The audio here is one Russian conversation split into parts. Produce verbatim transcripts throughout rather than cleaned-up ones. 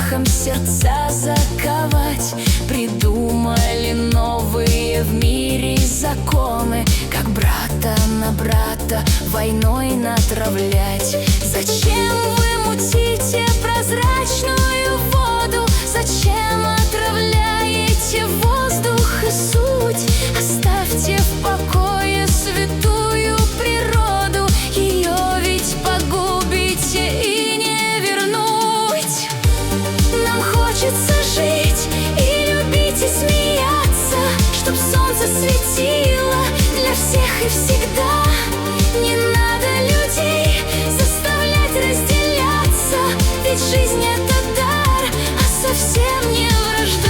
страхом сердца заковать. Придумали новые в мире законы, как брата на брата войной натравлять. Зачем вы мутите прозрачную воду? Зачем отравляете воздух и суть? Оставьте в покое святую природу, ее ведь погубите и не вернуть. Нам хочется жить и любить и смеяться, чтоб солнце светило для всех и всегда. Не надо людей заставлять разделяться, ведь жизнь — это дар, а совсем не вражда.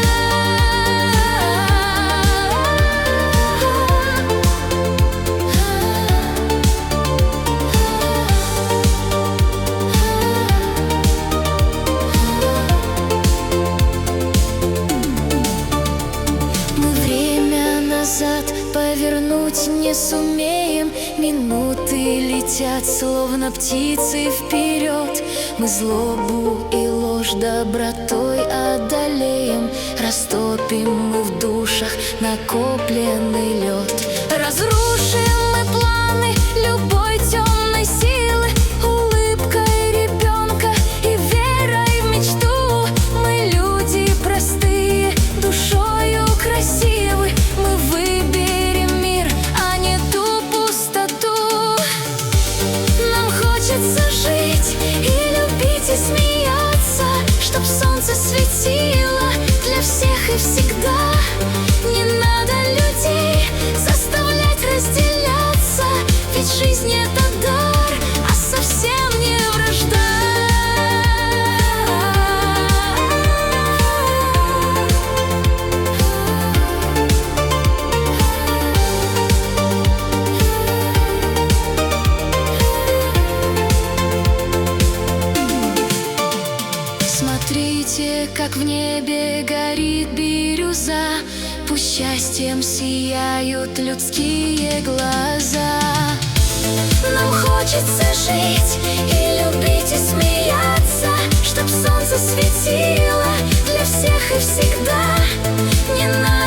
Мы время назад повернуть не сумеем, минуты летят, словно птицы вперед. Мы злобу и ложь добротой одолеем, растопим мы в душах накопленный лед. Разрушим мы планы любой темной силы, улыбкой ребенка и верой в мечту. Мы люди простые, душою красивы, мы выберем мир, а не ту пустоту. Нам хочется жить и любить и смеяться, чтоб солнце светило для всех и всегда. Не надо людей заставлять разделяться, ведь жизнь — это дар, а совсем не вражда. Смотрите, как в небе горит бирюза, пусть счастьем сияют людские глаза. Нам хочется жить и любить и смеяться, чтоб солнце светило для всех и всегда. Не надо